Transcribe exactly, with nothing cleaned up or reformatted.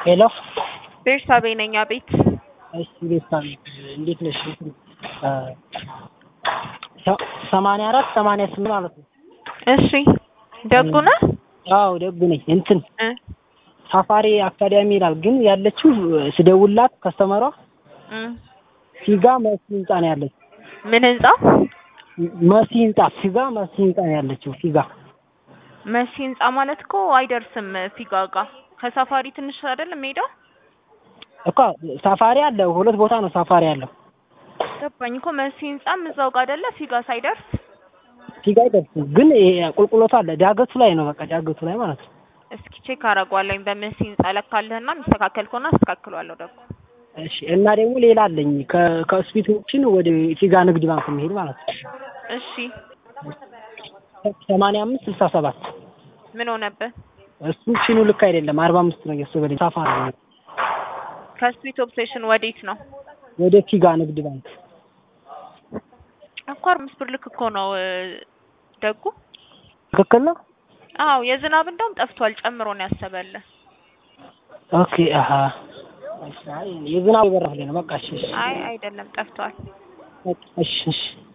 ሄሎ ቤርሳቤ ነኝ። አቤት። እሺ ቤርሳቤ እንዴት ነሽ? ሰማንያ አራት ሰማንያ ስምንት ማለት ነው። እሺ ደጉ ነህ? አዎ ደጉ ነኝ። እንትን እ ሳፋሪ አካዳሚ ይላል ግን ያለችው ስደውላት ከስተመሯ እ ፊጋ መሲ ህንጻ ነው ያለችው። ምን ህንጻ? መሲ ህንጻ ፊጋ መሲ ህንጻ ነው ያለችው። ፊጋ መሲ ህንጻ ማለት እኮ አይደርስም ፊጋ ጋር ከሳፋሪ ትንሽ አይደለም ሄደው እኮ ሳፋሪ አለ። ሁለት ቦታ ነው ሳፋሪ ያለው። ገባኝ እኮ መሲ ህንጻም እዛው ጋር አይደለ ፊጋ ሳይደርስ ፊጋ አይደርስም ግን ቁልቁሎቱ አለ። ዳገቱ ላይ ነው በቃ ዳገቱ ላይ ማለት ነው። እስኪ ቼክ አደርገዋለሁ በመሲ ህንጻ ለካለህና የሚስተካከል ከሆነ አስተካክለዋለሁ ደግሞ። እሺ እና ደግሞ ሌላ አለኝ ከሆስፒታሎችን ወደ ፊጋ ንግድ ባንክ የሚሄድ ማለት ነው። እሺ ሰማንያ አምስት ስልሳ ሰባት ምን ሆነብህ? እሱ ቺኑ ልክ አይደለም። አርባ አምስት ነው የወሰደኝ ሳፋሪ ነው። ከስዊት ኦፕሴሽን ወዴት ነው? ወደ ፊጋ ንግድ ባንክ እኮ አምስት ብር ልክ እኮ ነው ደጉ። ትክክል ነው። አዎ የዝናብ እንደውም ጠፍቷል ጨምሮ ነው ያሰበልህ። ኦኬ አሃ እሺ የዝናብ ይበራል ነው በቃ። እሺ አይ አይደለም ጠፍቷል። እሺ እሺ